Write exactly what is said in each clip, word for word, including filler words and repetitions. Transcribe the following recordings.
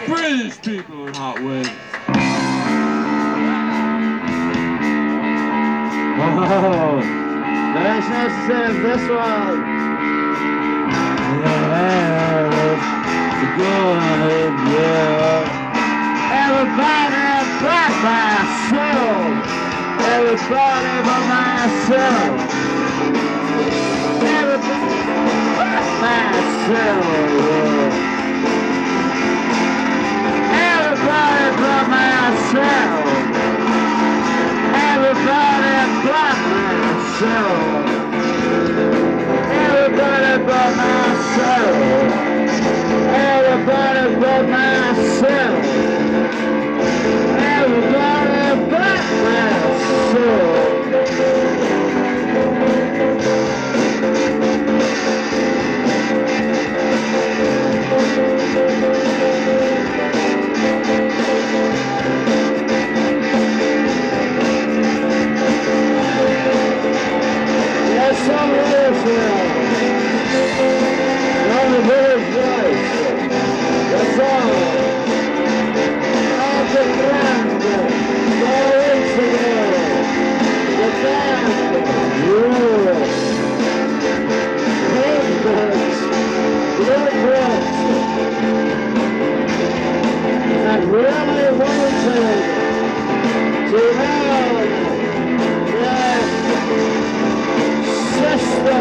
British people in Hot Wings. Oh, that's necessary. This one. Yeah, good, yeah. Everybody but myself. Everybody but myself. Everybody but myself. Everybody but myself. Everybody but myself. Everybody but myself. Everybody but myself. Everybody but myself. Yes, I'm listening. On the village voice. That's all. All the grand. Four weeks ago. The band. Yeah. Big books. Big books. That really wanted to have that sister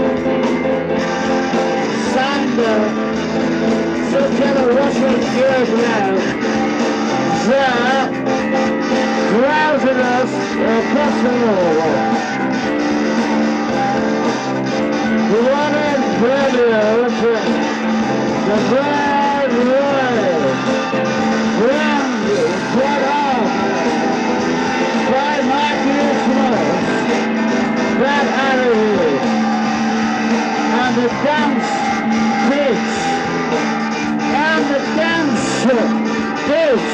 Sandra, some kind of Russian girl now, there, drowsiness across the wall. What a brilliant, the bride royal, friend, what up, by my Christmas, that out of here, and the dance bitch, and the dance bitch,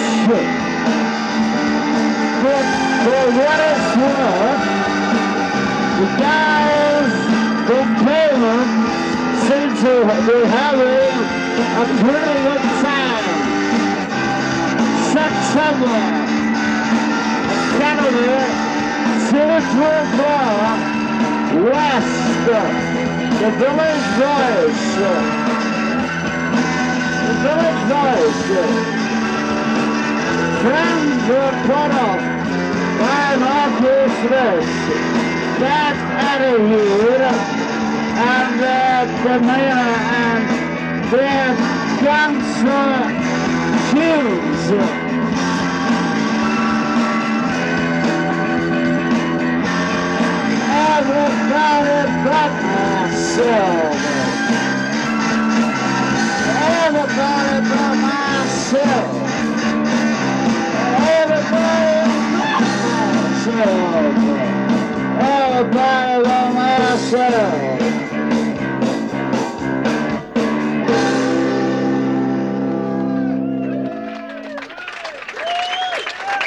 but for what it's worth, the guys from Poland seem to be having a pretty good time. September, Canada, Citrus Bar, West, the Village Voice, the Village Voice, friends were put up by Marcus Smith, that attitude, and their demeanor, and their cancer tunes. Everybody but myself. Everybody but myself. Everybody but myself. Everybody but myself.